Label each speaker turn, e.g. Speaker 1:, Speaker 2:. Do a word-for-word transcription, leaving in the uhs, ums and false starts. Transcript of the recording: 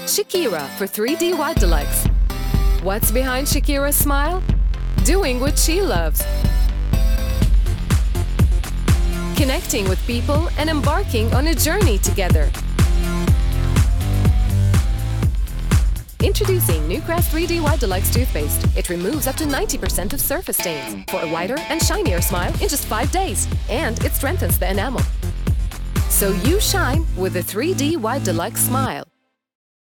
Speaker 1: Shakira for three D White Deluxe. What's behind Shakira's smile? Doing what she loves. Connecting with people and embarking on a journey together. Introducing new Crest three D White Deluxe toothpaste. It removes up to ninety percent of surface stains for a whiter and shinier smile in just five days. And it strengthens the enamel. So you shine with a three D White Deluxe smile.